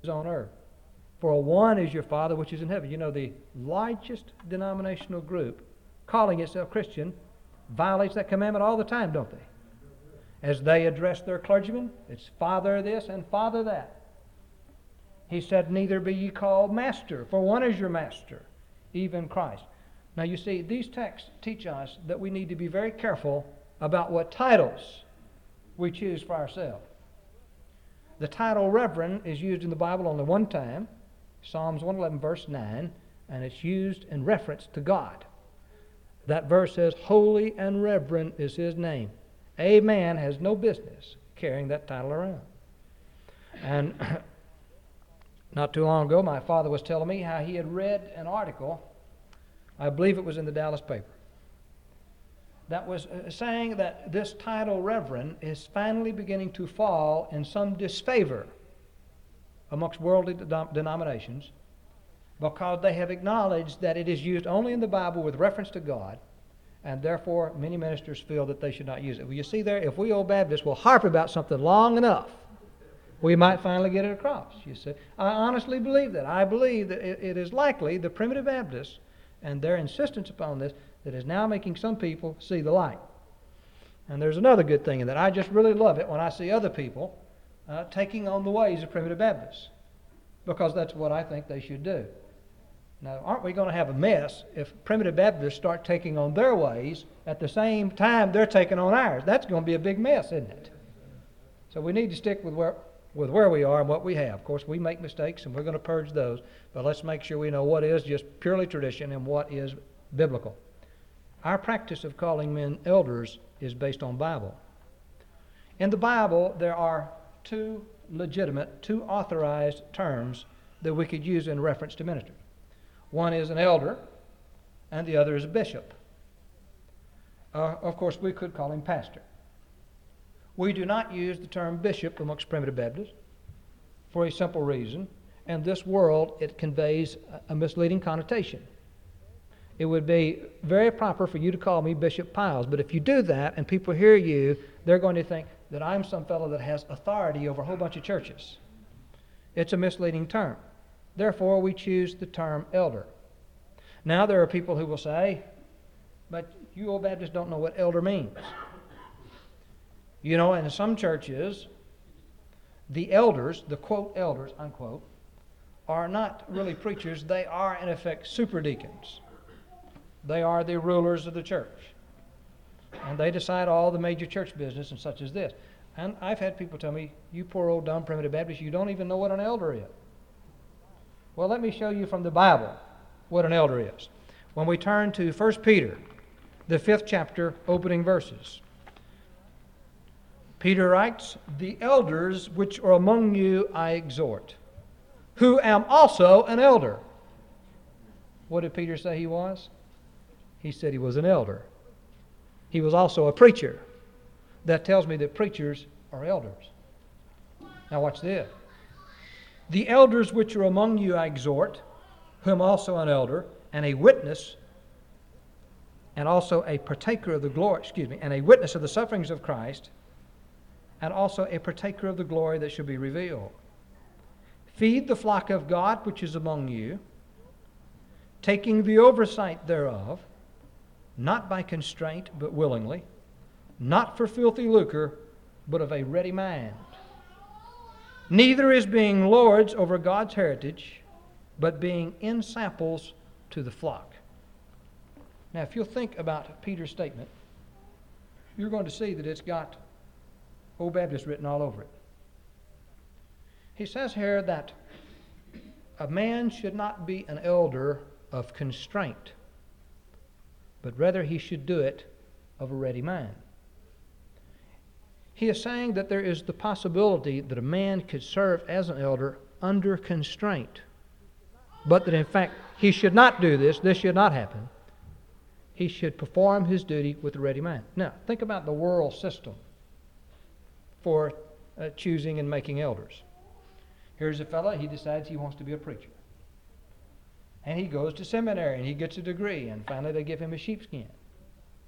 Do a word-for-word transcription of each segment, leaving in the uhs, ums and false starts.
on earth. For one is your Father which is in heaven. You know, the largest denominational group calling itself Christian violates that commandment all the time, don't they? As they address their clergymen, it's Father this and Father that. He said, neither be ye called master, for one is your master, even Christ. Now you see, these texts teach us that we need to be very careful about what titles we choose for ourselves. The title Reverend is used in the Bible only one time, Psalms one eleven verse nine, and it's used in reference to God. That verse says, holy and reverend is His name. A man has no business carrying that title around. And not too long ago, my father was telling me how he had read an article, I believe it was in the Dallas paper, that was saying that this title Reverend is finally beginning to fall in some disfavor amongst worldly de- denominations because they have acknowledged that it is used only in the Bible with reference to God, and therefore many ministers feel that they should not use it. Well, you see there, if we old Baptists will harp about something long enough, we might finally get it across. You see, I honestly believe that. I believe that it, it is likely the primitive Baptists and their insistence upon this that is now making some people see the light. And there's another good thing in that. I just really love it when I see other people uh, taking on the ways of primitive Baptists, because that's what I think they should do. Now, aren't we going to have a mess if primitive Baptists start taking on their ways at the same time they're taking on ours? That's going to be a big mess, isn't it? So we need to stick with where with where we are and what we have. Of course, we make mistakes, and we're going to purge those, but let's make sure we know what is just purely tradition and what is biblical. Our practice of calling men elders is based on Bible. In the Bible, there are two legitimate, two authorized terms that we could use in reference to ministry. One is an elder, and the other is a bishop. Uh, of course, we could call him pastor. We do not use the term bishop amongst primitive Baptists for a simple reason. In this world, it conveys a misleading connotation. It would be very proper for you to call me Bishop Piles, but if you do that and people hear you, they're going to think that I'm some fellow that has authority over a whole bunch of churches. It's a misleading term. Therefore, we choose the term elder. Now, there are people who will say, but you old Baptists don't know what elder means. You know, in some churches, the elders, the quote elders, unquote, are not really preachers. They are, in effect, super deacons. They are the rulers of the church. And they decide all the major church business and such as this. And I've had people tell me, you poor old dumb primitive Baptist, you don't even know what an elder is. Well, let me show you from the Bible what an elder is. When we turn to First Peter, the fifth chapter, opening verses. Peter writes, the elders which are among you I exhort, who am also an elder. What did Peter say he was? He said he was an elder. He was also a preacher. That tells me that preachers are elders. Now watch this. The elders which are among you I exhort, whom also an elder, and a witness, and also a partaker of the glory, excuse me, and a witness of the sufferings of Christ, and also a partaker of the glory that shall be revealed. Feed the flock of God which is among you, taking the oversight thereof, not by constraint, but willingly, not for filthy lucre, but of a ready mind. Neither is being lords over God's heritage, but being ensamples to the flock. Now, if you'll think about Peter's statement, you're going to see that it's got Old Baptist written all over it. He says here that a man should not be an elder of constraint, but rather he should do it of a ready mind. He is saying that there is the possibility that a man could serve as an elder under constraint, but that in fact he should not do this, this should not happen. He should perform his duty with a ready mind. Now, think about the world system for uh, choosing and making elders. Here's a fellow, he decides he wants to be a preacher. And he goes to seminary and he gets a degree, and finally they give him a sheepskin.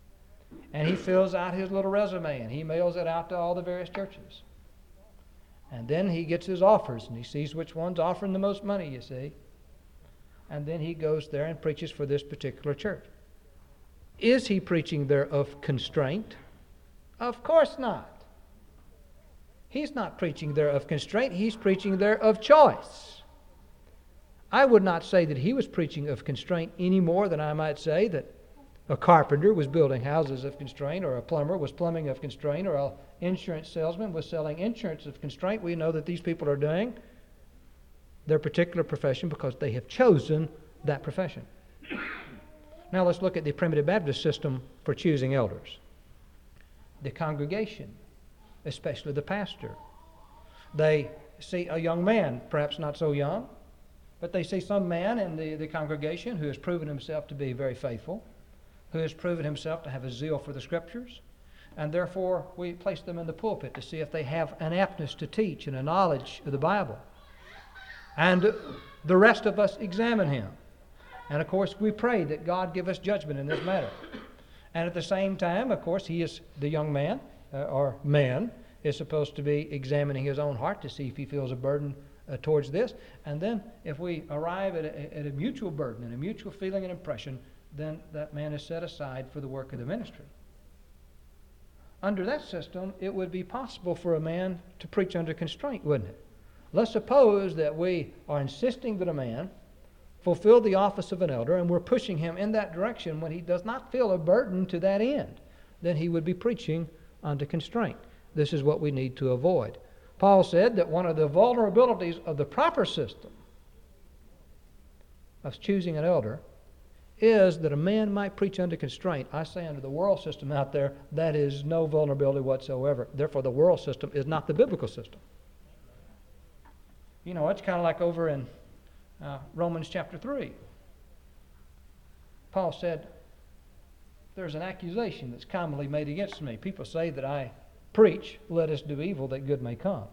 And he fills out his little resume and he mails it out to all the various churches. And then he gets his offers, and he sees which one's offering the most money, you see. And then he goes there and preaches for this particular church. Is he preaching there of constraint? Of course not. He's not preaching there of constraint. He's preaching there of choice. I would not say that he was preaching of constraint any more than I might say that a carpenter was building houses of constraint, or a plumber was plumbing of constraint, or an insurance salesman was selling insurance of constraint. We know that these people are doing their particular profession because they have chosen that profession. Now let's look at the Primitive Baptist system for choosing elders. The congregation, especially the pastor. They see a young man, perhaps not so young, but they see some man in the, the congregation who has proven himself to be very faithful, who has proven himself to have a zeal for the Scriptures, and therefore we place them in the pulpit to see if they have an aptness to teach and a knowledge of the Bible. And the rest of us examine him. And of course we pray that God give us judgment in this matter. And at the same time, of course, he is the young man, uh, or man, is supposed to be examining his own heart to see if he feels a burden uh, towards this. And then if we arrive at a, at a mutual burden and a mutual feeling and impression, then that man is set aside for the work of the ministry. Under that system, it would be possible for a man to preach under constraint, wouldn't it? Let's suppose that we are insisting that a man fulfill the office of an elder, and we're pushing him in that direction when he does not feel a burden to that end. Then he would be preaching under constraint. This is what we need to avoid. Paul said that one of the vulnerabilities of the proper system of choosing an elder is that a man might preach under constraint. I say under the world system out there, that is no vulnerability whatsoever. Therefore, the world system is not the biblical system. You know, it's kind of like over in uh, Romans chapter three. Paul said, there's an accusation that's commonly made against me. People say that I preach, let us do evil that good may come.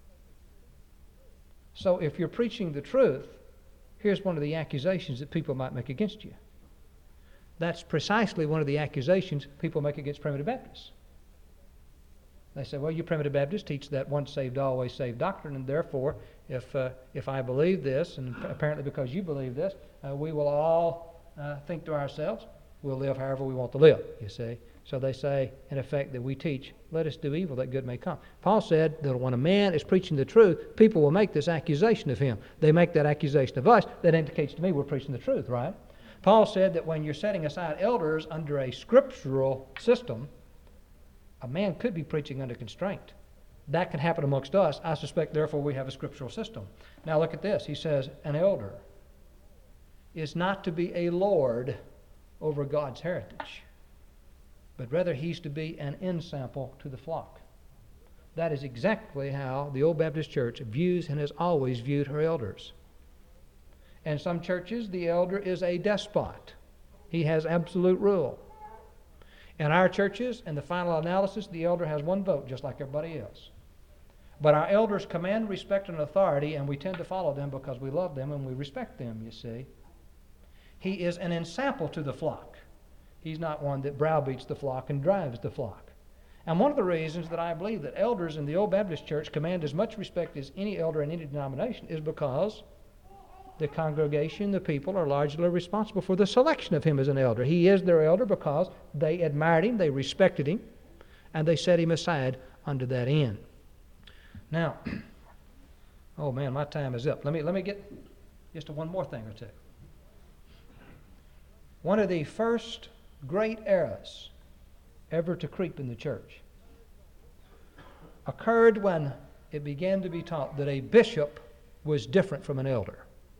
So if you're preaching the truth, here's one of the accusations that people might make against you. That's precisely one of the accusations people make against Primitive Baptists. They say, well, you Primitive Baptists teach that once saved, always saved doctrine, and therefore, if uh, if I believe this, and apparently because you believe this, uh, we will all uh, think to ourselves, we'll live however we want to live, you see. So they say, in effect, that we teach, let us do evil that good may come. Paul said that when a man is preaching the truth, people will make this accusation of him. They make that accusation of us. That indicates to me we're preaching the truth, right? Paul said that when you're setting aside elders under a scriptural system, a man could be preaching under constraint. That can happen amongst us. I suspect, therefore, we have a scriptural system. Now look at this. He says, an elder is not to be a lord over God's heritage, but rather he's to be an ensample to the flock. That is exactly how the Old Baptist Church views and has always viewed her elders. In some churches, the elder is a despot. He has absolute rule. In our churches, in the final analysis, the elder has one vote, just like everybody else. But our elders command respect and authority, and we tend to follow them because we love them and we respect them, you see. He is an ensample to the flock. He's not one that browbeats the flock and drives the flock. And one of the reasons that I believe that elders in the Old Baptist Church command as much respect as any elder in any denomination is because the congregation, the people, are largely responsible for the selection of him as an elder. He is their elder because they admired him, they respected him, and they set him aside under that end. Now, oh man, my time is up. Let me let me get just to one more thing or two. One of the first great errors ever to creep in the church occurred when it began to be taught that a bishop was different from an elder.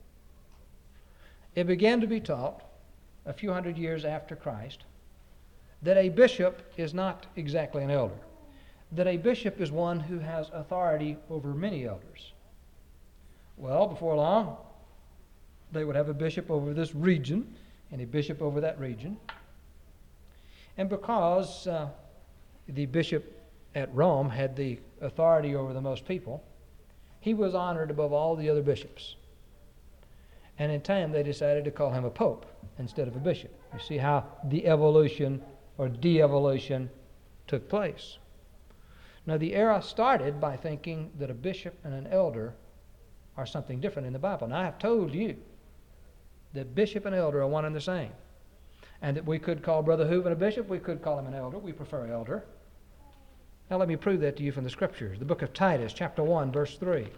It began to be taught a few hundred years after Christ that a bishop is not exactly an elder, that a bishop is one who has authority over many elders. Well, before long, they would have a bishop over this region and a bishop over that region. And because uh, the bishop at Rome had the authority over the most people, he was honored above all the other bishops. And in time, they decided to call him a pope instead of a bishop. You see how the evolution or de-evolution took place. Now, the era started by thinking that a bishop and an elder are something different in the Bible. Now, I have told you that bishop and elder are one and the same. And that we could call Brother Hooven a bishop, we could call him an elder. We prefer elder. Now, let me prove that to you from the Scriptures. The book of Titus, chapter one, verse three.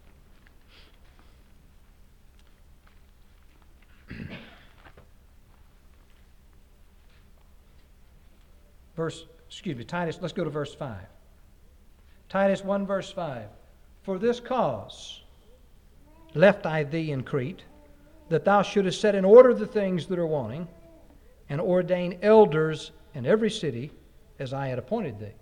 Verse, excuse me, Titus, let's go to verse five. Titus one, verse five. For this cause left I thee in Crete, that thou shouldest set in order the things that are wanting, and ordain elders in every city, as I had appointed thee.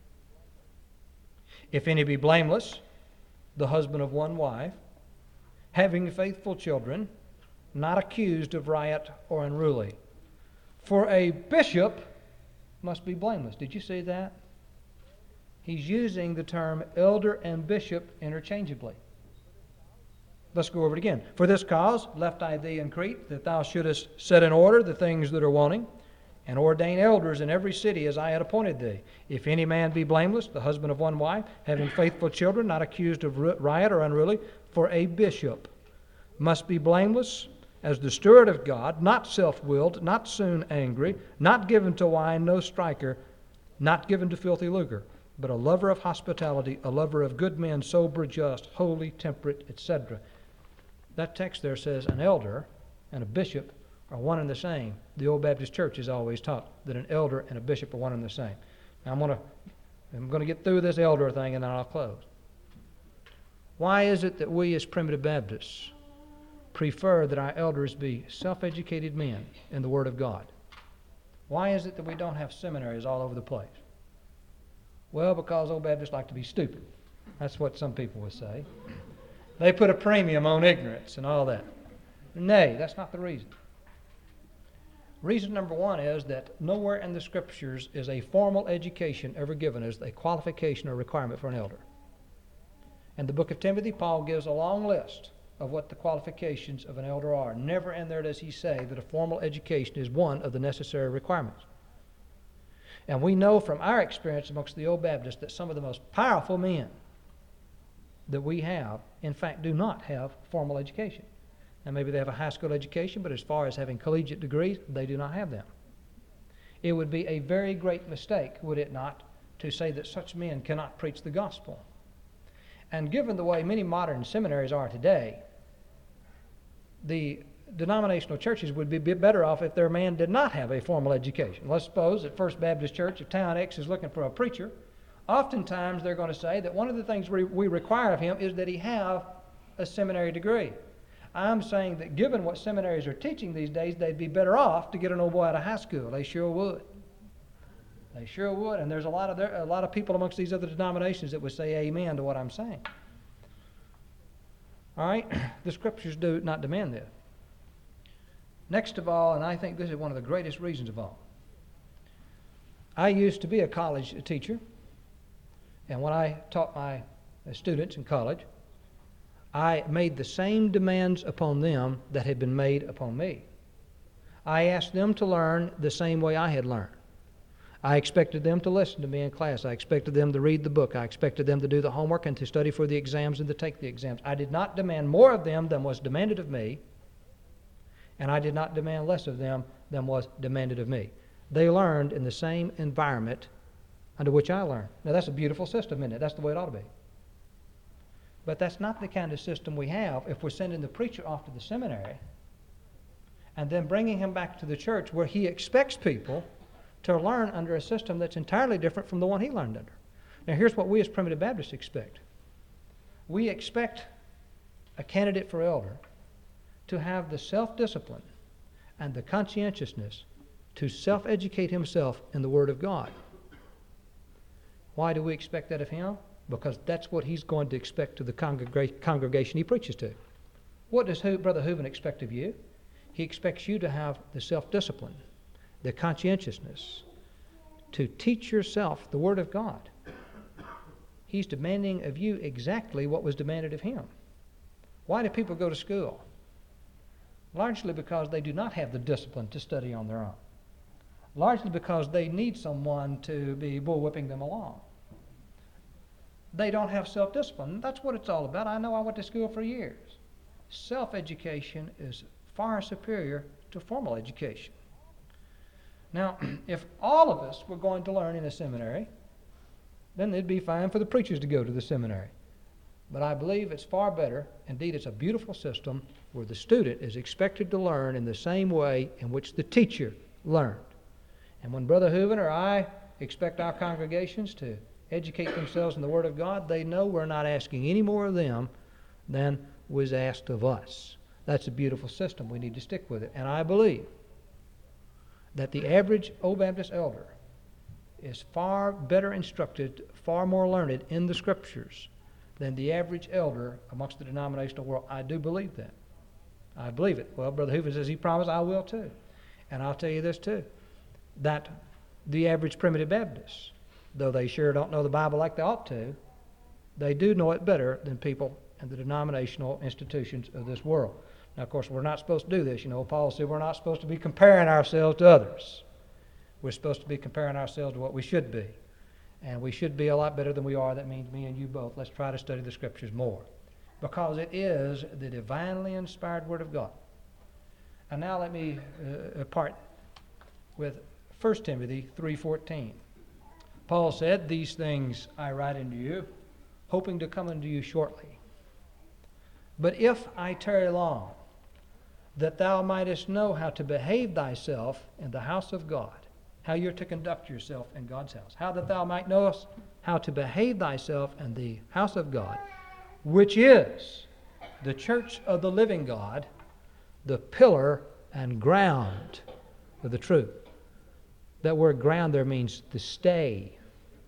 If any be blameless, the husband of one wife, having faithful children, not accused of riot or unruly. For a bishop must be blameless. Did you see that? He's using the term elder and bishop interchangeably. Let's go over it again. For this cause left I thee in Crete, that thou shouldest set in order the things that are wanting, and ordain elders in every city as I had appointed thee. If any man be blameless, the husband of one wife, having faithful children, not accused of riot or unruly, for a bishop must be blameless as the steward of God, not self-willed, not soon angry, not given to wine, no striker, not given to filthy lucre, but a lover of hospitality, a lover of good men, sober, just, holy, temperate, et cetera. That text there says an elder and a bishop are one and the same. The Old Baptist Church has always taught that an elder and a bishop are one and the same. Now I'm going to I'm going to get through this elder thing and then I'll close. Why is it that we as primitive Baptists prefer that our elders be self-educated men in the Word of God? Why is it that we don't have seminaries all over the place? Well, because Old Baptists like to be stupid. That's what some people would say. They put a premium on ignorance and all that. Nay, that's not the reason. Reason number one is that nowhere in the Scriptures is a formal education ever given as a qualification or requirement for an elder. In the book of Timothy, Paul gives a long list of what the qualifications of an elder are. Never in there does he say that a formal education is one of the necessary requirements. And we know from our experience amongst the Old Baptists that some of the most powerful men that we have, in fact, do not have formal education. Now, maybe they have a high school education, but as far as having collegiate degrees, they do not have them. It would be a very great mistake, would it not, to say that such men cannot preach the gospel. And given the way many modern seminaries are today, the denominational churches would be better off if their man did not have a formal education. Let's suppose that First Baptist Church of Town X is looking for a preacher. Oftentimes they're going to say that one of the things we, we require of him is that he have a seminary degree. I'm saying that given what seminaries are teaching these days, they'd be better off to get an old boy out of high school. They sure would. They sure would. And there's a lot of there, a lot of people amongst these other denominations that would say amen to what I'm saying. All right? The Scriptures do not demand this. Next of all, and I think this is one of the greatest reasons of all, I used to be a college teacher, and when I taught my students in college, I made the same demands upon them that had been made upon me. I asked them to learn the same way I had learned. I expected them to listen to me in class. I expected them to read the book. I expected them to do the homework and to study for the exams and to take the exams. I did not demand more of them than was demanded of me, and I did not demand less of them than was demanded of me. They learned in the same environment under which I learned. Now, that's a beautiful system, isn't it? That's the way it ought to be. But that's not the kind of system we have if we're sending the preacher off to the seminary and then bringing him back to the church where he expects people to learn under a system that's entirely different from the one he learned under. Now, here's what we as primitive Baptists expect. We expect a candidate for elder to have the self-discipline and the conscientiousness to self-educate himself in the Word of God. Why do we expect that of him? Because that's what he's going to expect of the congreg- congregation he preaches to. What does Ho- Brother Hooven expect of you? He expects you to have the self-discipline, the conscientiousness, to teach yourself the Word of God. He's demanding of you exactly what was demanded of him. Why do people go to school? Largely because they do not have the discipline to study on their own. Largely because they need someone to be bullwhipping them along. they don't have self-discipline. That's what it's all about. I know, I went to school for years. Self-education is far superior to formal education. Now, if all of us were going to learn in a seminary, then it'd be fine for the preachers to go to the seminary. But I believe it's far better, indeed it's a beautiful system, where the student is expected to learn in the same way in which the teacher learned. And when Brother Hooven or I expect our congregations to educate themselves in the Word of God, they know we're not asking any more of them than was asked of us. That's a beautiful system. We need to stick with it. And I believe that the average Old Baptist elder is far better instructed, far more learned in the Scriptures than the average elder amongst the denominational world. I do believe that. I believe it. Well, Brother Hoover says he promised, I will too. And I'll tell you this too, that the average primitive Baptist, though they sure don't know the Bible like they ought to, they do know it better than people in the denominational institutions of this world. Now, of course, we're not supposed to do this. You know, Paul said we're not supposed to be comparing ourselves to others. We're supposed to be comparing ourselves to what we should be. And we should be a lot better than we are. That means me and you both. Let's try to study the Scriptures more, because it is the divinely inspired Word of God. And now let me uh, part with First Timothy three fourteen. Paul said, "These things I write unto you, hoping to come unto you shortly. But if I tarry long, that thou mightest know how to behave thyself in the house of God," how you're to conduct yourself in God's house, "how that thou might know how to behave thyself in the house of God, which is the church of the living God, the pillar and ground of the truth." That word ground there means to stay.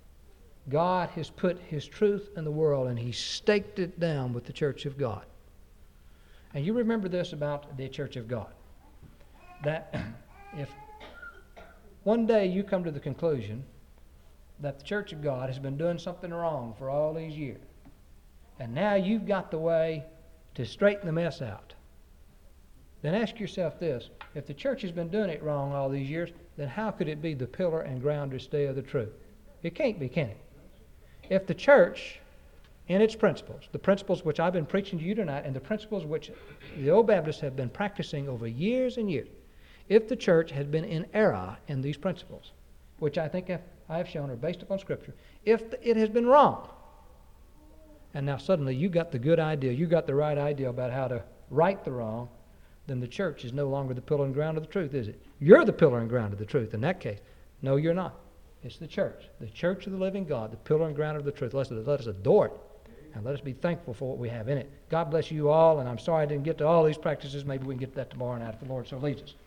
God has put His truth in the world, and He staked it down with the church of God. And you remember this about the church of God, that if one day you come to the conclusion that the church of God has been doing something wrong for all these years, and now you've got the way to straighten the mess out, then ask yourself this: if the church has been doing it wrong all these years, then how could it be the pillar and ground or stay of the truth? It can't be, can it? If the church, in its principles, the principles which I've been preaching to you tonight, and the principles which the Old Baptists have been practicing over years and years, if the church has been in error in these principles, which I think I have shown are based upon Scripture, if it has been wrong, and now suddenly you got the good idea, you got the right idea about how to right the wrong, then the church is no longer the pillar and ground of the truth, is it? You're the pillar and ground of the truth in that case. No, you're not. It's the church, the church of the living God, the pillar and ground of the truth. Let us, let us adore it, and let us be thankful for what we have in it. God bless you all, and I'm sorry I didn't get to all these practices. Maybe we can get to that tomorrow night if the Lord so leads us.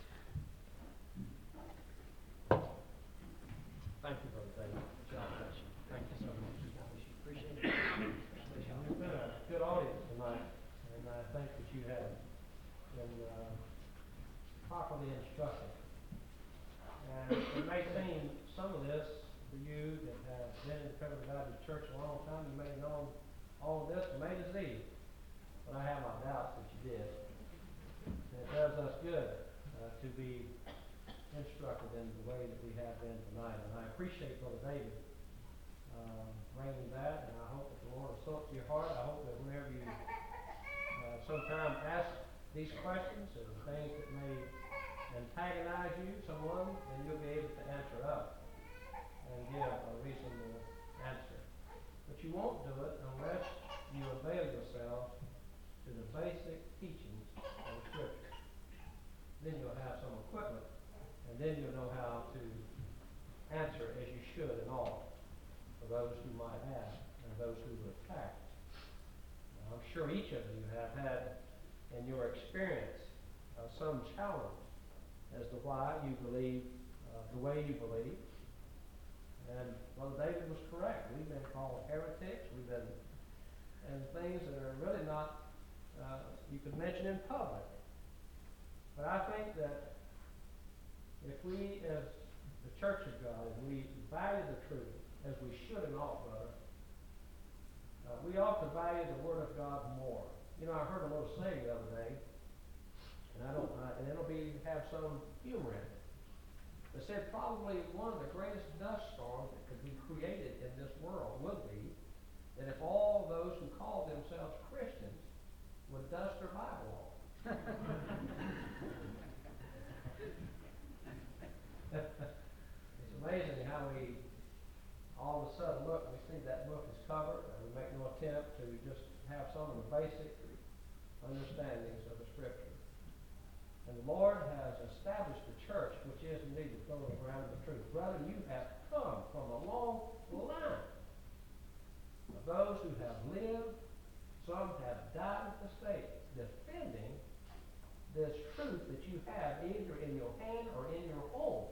Thank you, Brother David. God bless you. Thank you so much. Appreciate it. You've been a good audience tonight, and I think that you have been uh, properly instructed. And it may seem some of this for you that have been in the Covenant Baptist Church a long time, you may have known all of this from A to Z, but I have my doubts that you did. And it does us good uh, to be instructed in the way that we have been tonight. And I appreciate Brother David uh, bringing that, and I hope that the Lord will sow it to your heart. I hope that whenever you uh, sometime ask these questions and things that may antagonize you, someone, then you'll be able to answer up and give a reasonable answer. But you won't do it unless you avail yourself to the basic teachings of the Scripture. Then you'll have some equipment, and then you'll know how to answer as you should in all for those who might ask and those who will attack. Now, I'm sure each of you have had in your experience uh, some challenge as to why you believe uh, the way you believe. And Brother David was correct. We've been called heretics. We've been, and things that are really not, uh, you could mention in public. But I think that if we, as the Church of God, if we value the truth, as we should and ought, brother, uh, we ought to value the Word of God more. You know, I heard a little saying the other day, and I don't, uh, and it'll be have some humor in it. They said probably one of the greatest dust storms that could be created in this world would be that if all those who call themselves Christians would dust their Bible off. It's amazing how we all of a sudden look, we see that book is covered, and we make no attempt to just have some of the basic understandings of the Scripture. And the Lord has established the church, which is indeed the throne ground of the truth. Brother, you have come from a long line of those who have lived, some have died at the stake, defending this truth that you have either in your hand or in your home.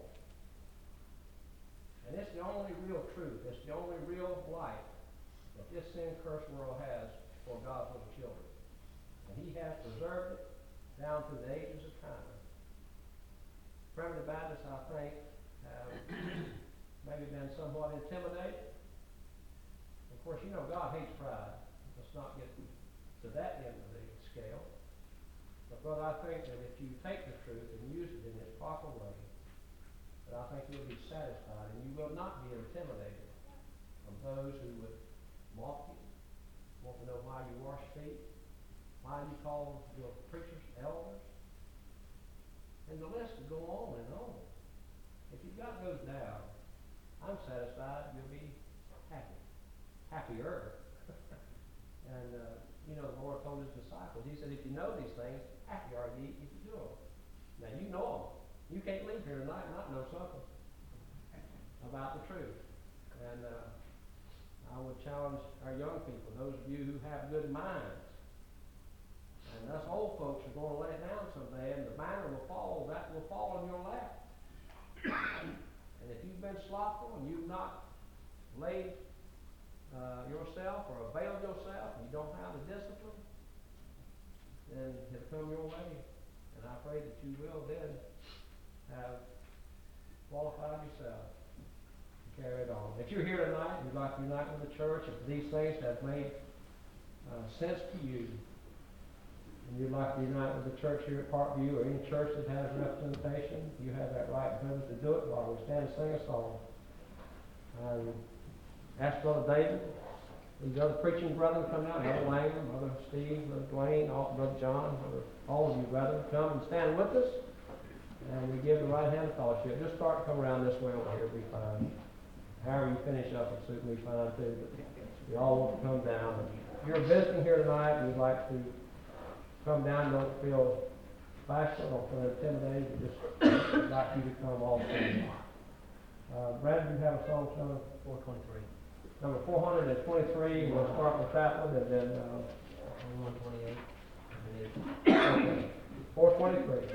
And it's the only real truth. It's the only real light that this sin-cursed world has for God's little children. And He has preserved it down through the ages of time. Primitive Baptists, I think, have maybe been somewhat intimidated. Of course, you know God hates pride. Let's not get to that end of the scale. But brother, I think that if you take the truth and use it in its proper way, that I think you'll be satisfied and you will not be intimidated from those who would mock you, want to know why you wash feet, why you call your preachers elders. And the list will go on and on. If you've got those down, I'm satisfied you'll be happy. Happier. and, uh, you know, the Lord told His disciples, He said, if you know these things, happy are ye if you do them. Now, you know them. You can't leave here tonight and not know something about the truth. And uh, I would challenge our young people, those of you who have good minds. And us old folks are going to let it down someday, and the banner will fall. That will fall in your lap. And if you've been slothful and you've not laid uh, yourself or availed yourself, and you don't have the discipline, then it'll come your way. And I pray that you will then have qualified yourself to carry it on. If you're here tonight and you'd like to unite with the church, if these things have made uh, sense to you, and you'd like to unite with the church here at Parkview or any church that has representation, you have that right and privilege to do it while we stand and sing a song. Um, ask Brother David, these other preaching brethren come out, Brother Lang, Brother Steve, Brother Dwayne, all, Brother John, Brother, all of you brethren, come and stand with us. And we give the right hand of fellowship. Just start to come around this way over here, be fine. However you finish up, it'll suit me fine too. But we all want to come down. If you're visiting here tonight and you'd like to come down, don't feel bashful, don't feel intimidated. We just would like you to come also. Uh, Brad, do you have a song, son? four twenty-three. Number four hundred twenty-three. We'll start with that one and then uh, one twenty-eight. okay. four twenty-three.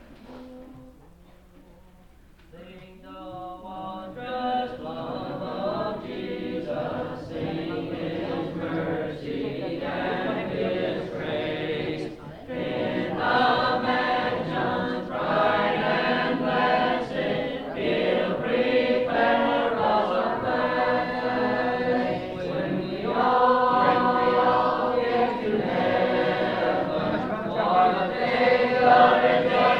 Sing the wondrous love of Jesus, sing His mercy and His grace. In the mansions bright and blessed, He'll prepare us a place. When we all, when we all get to heaven, for the day of His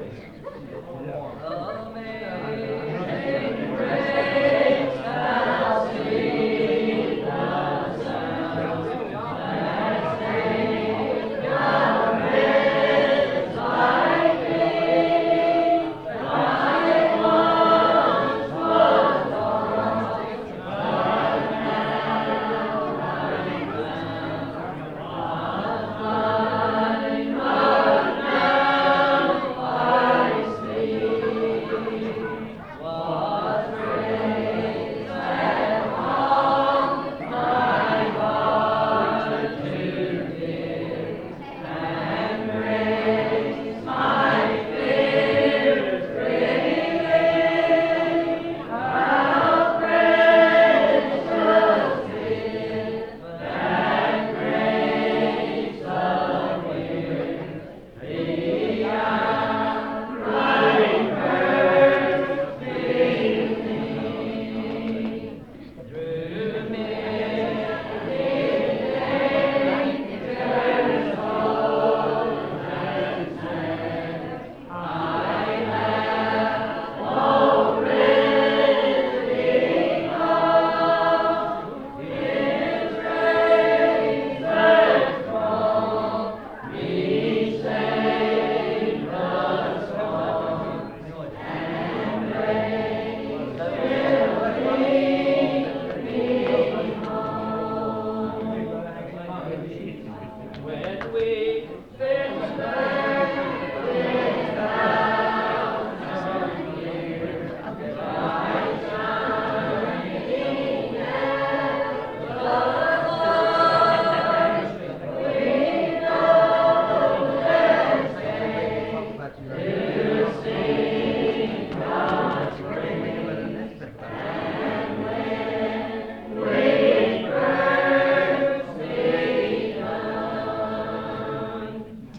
Amazing grace, how sweet the sound that saved a wretch like me. I once was lost, but now I'm found. Was blind, but now I see. Was raised and on my God to give, and grace my fears relieved. How precious is that grace of His, the outright perfect through many dangers, toils and snares, I have already come. His razor strong me saved us all, and grace will lead me home. When we finish this thousand years, bright shining as the stars, we know there's faith to sing God's praise. And when we first begun.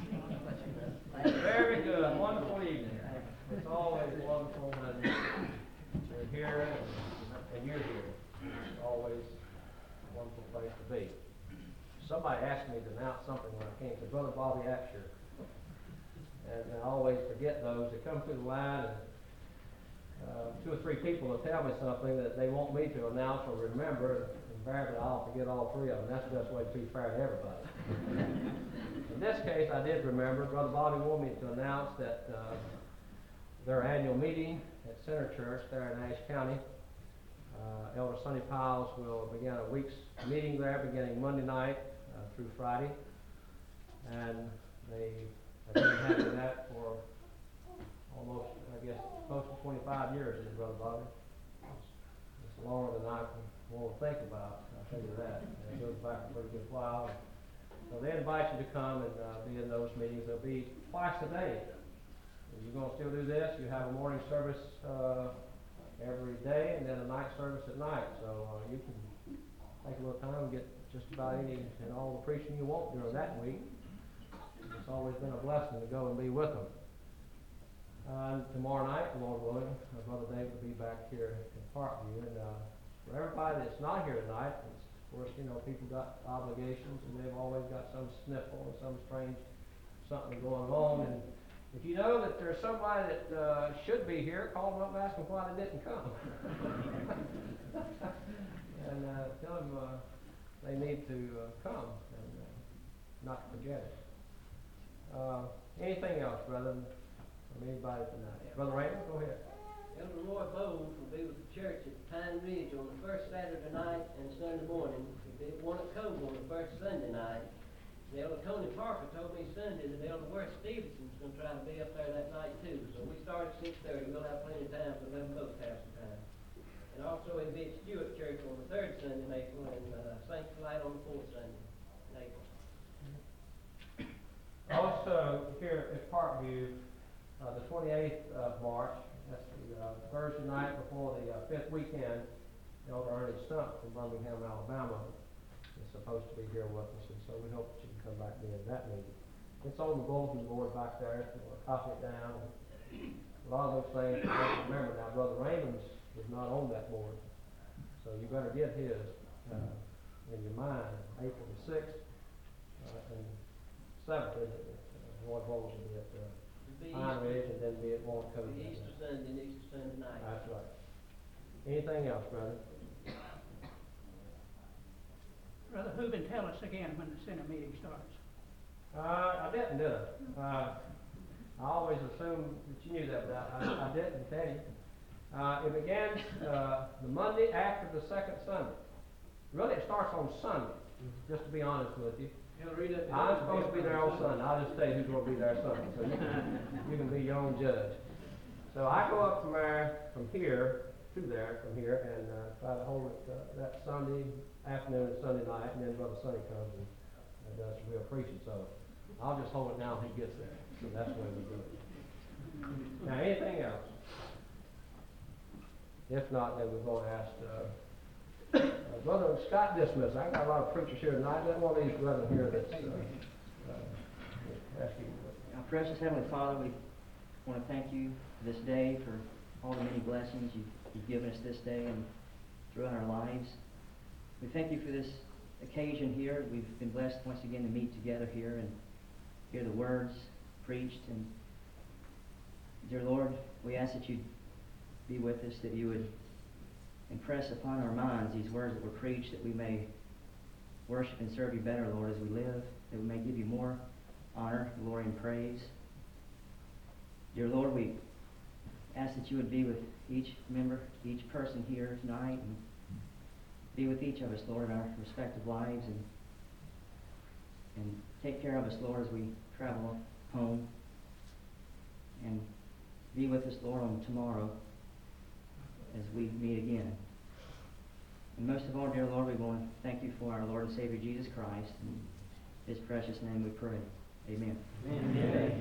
Very good, wonderful evening. It's always wonderful when you're here and you're here. It's always a wonderful place to be. Somebody asked me to announce something when I came to Brother Bobby Asher. And I always forget those that come through the line, and uh, two or three people will tell me something that they want me to announce or remember. Invariably, I'll forget all three of them. That's the best way to be fair to everybody. In this case, I did remember. Brother Bobby wanted me to announce that uh, their annual meeting at Center Church there in Ashe County, uh, Elder Sonny Piles will begin a week's meeting there beginning Monday night uh, through Friday. And they have been having that for almost, I guess, close to twenty-five years, isn't it, Brother Bobby? It's, it's longer than I can want to think about, I'll tell you that. And it goes back a pretty good while. So they invite you to come and uh, be in those meetings. They'll be twice a day. If you're going to still do this, you have a morning service uh, every day and then a night service at night. So uh, you can take a little time and get just about any and all the preaching you want during that week. It's always been a blessing to go and be with them. Uh, tomorrow night, Lord willing, my Brother David will be back here in Parkview. And uh, for everybody that's not here tonight, it's, of course, you know, people got obligations and they've always got some sniffle or some strange something going on. And if you know that there's somebody that uh, should be here, call them up and ask them why they didn't come. And uh, tell them uh, they need to uh, come and uh, not forget it. Uh, anything else, brother, from anybody tonight? Brother Raymond, go ahead. Elder Roy Bowles will be with the church at Pine Ridge on the first Saturday night and Sunday morning. He'll be at one at Cove on the first Sunday night. And Elder Tony Parker told me Sunday that Elder Wes Stevenson's going to try to be up there that night too. So we start at six thirty. We'll have plenty of time for them both to have some time. And also he'll be at Stewart Church on the third Sunday in April and uh, Saint Light on the fourth Sunday in April. Also, here at Parkview, uh, the twenty-eighth of March, that's the uh, Thursday night before the uh, fifth weekend, Elder Ernie Stump from Birmingham, Alabama, is supposed to be here with us, and so we hope that you can come back and be at that meeting. It's on the bulletin board back there, if you want to copy it down. A lot of those things, you have to remember now, Brother Raymond's is not on that board, so you better get his uh, in your mind. April the sixth uh, and seventh, isn't it? Uh, Roy Bowles will be at uh, Be Pine Easter, Ridge, and then be at Walnut Cove. be Easter Sunday and Easter Sunday night. That's right. Anything else, brother? Brother Hooven, tell us again when the Senate meeting starts. Uh, I didn't, did I? Uh, I always assumed that you knew that, but I, I didn't tell you. Uh, it begins, uh, the Monday after the second Sunday. Really, it starts on Sunday, just to be honest with you. He'll read it. I'm supposed to be there on Sunday. I'll just tell you who's gonna be there Sunday, so you can, you can be your own judge. So I go up from there, from here, to there, from here, and, uh, try to hold it, uh, that Sunday afternoon and Sunday night, and then Brother Sonny comes and, and does some real preaching, so I'll just hold it now until he gets there. So that's the way we do it. Now, anything else? If not, then we're gonna ask, uh, uh, Brother Scott dismiss. I got a lot of preachers here tonight. Let one of these brethren here that's, uh, uh, ask you. Our precious Heavenly Father, we want to thank you for this day, for all the many blessings you've, you've given us this day and throughout our lives. We thank you for this occasion here. We've been blessed once again to meet together here and hear the words preached. And dear Lord, we ask that you'd be with us, that you would impress upon our minds these words that were preached, that we may worship and serve you better, Lord, as we live, that we may give you more honor, glory, and praise. Dear Lord, we ask that you would be with each member, each person here tonight, and be with each of us, Lord, in our respective lives, and and take care of us, Lord, as we travel home, and be with us, Lord, on tomorrow as we meet again. And most of all, dear Lord, we want to thank you for our Lord and Savior Jesus Christ. In his precious name we pray. Amen. Amen.